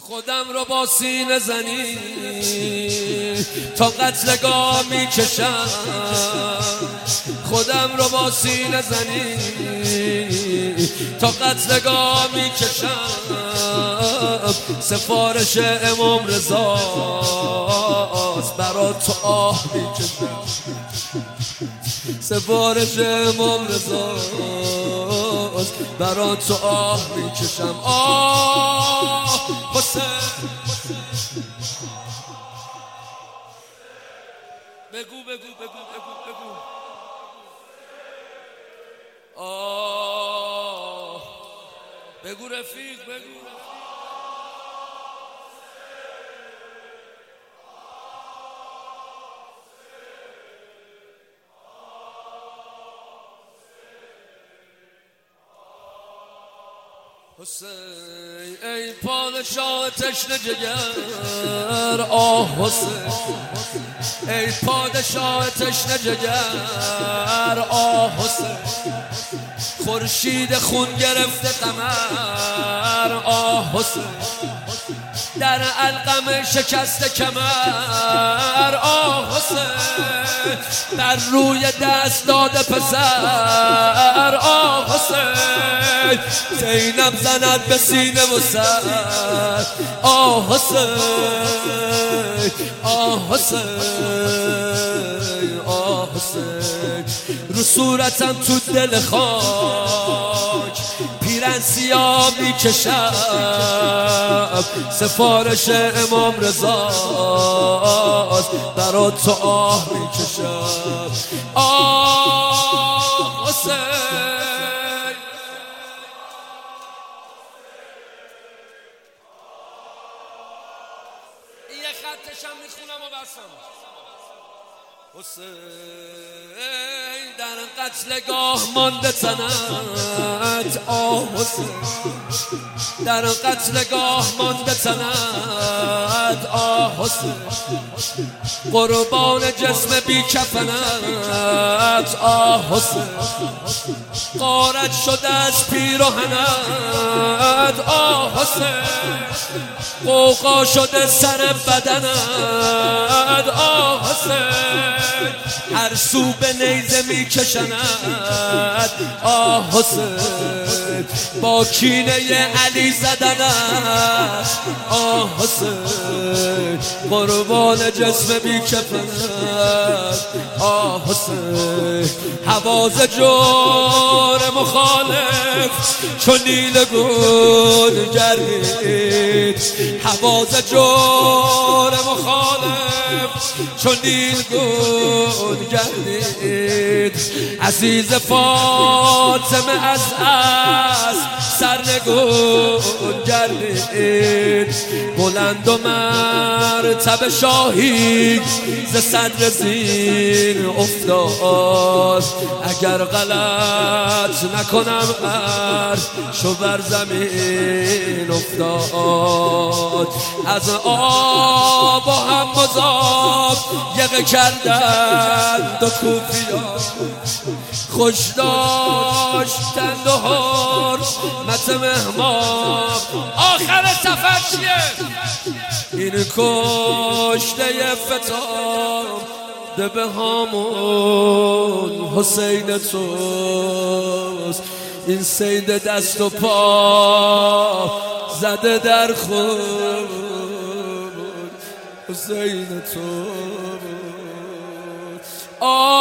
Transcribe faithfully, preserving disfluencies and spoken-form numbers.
خودم رو با سینه زنی تا قتلگاه میکشم، خودم رو با سینه زنی تا قتلگاه میکشم. سفارش امام رضاست برا تو آه میکشم، سفارش امام رضاست برا تو آه میکشم. آه حسین بگو بگو بگو بگو بگو آه بگو رفیق بگو. حسین ای پادشاه تشنه جگر، آه حسین ای پادشاه تشنه جگر، آه حسین خورشید خون گرفته قمر، آه حسین در علقم شکست کمر، آه حسین بر روی دست داده پسر، آه حسین زینب زند به سینه و سر، آه حسین آه حسین آه حسین رو صورتم تو دل خاک پیرن سیاه میکشم، سفارش امام رضاست برا تو آه میکشم. آه حسین یه خطشم میخونم و بسم. حسین در قتلگاه مانده تنت، آه حسین در قتلگاه مانده تنت، آه حسین قربان جسم بی کفنت، آه حسین غارت شده از پیراهنت، آه حسین قوقا شده سر بدنت، آه حسین هر سو به نیزه میکشند، آه حسین با کینه علی زدنت، آه حسین قربان جسم بیکفنت، آه حسین حواز جور مخالف چون نیلگون گردید، حواز جور مخالف چون نیلگون گردید، عزیز فاطمه از اسب سرنگون گردید، بلند و مرتبه شاهی ز صدر زین افتاد، اگر غلط نکنم عرشو بر زمین افتاد، از آب و هم مذاب یقه کردند و کوفیان خوش داشتند و حرمت مهمان. آخر سفر چیه؟ این کشته فتام ده به هامون حسین توست، این سید دست و پا زده در خون حسین توست.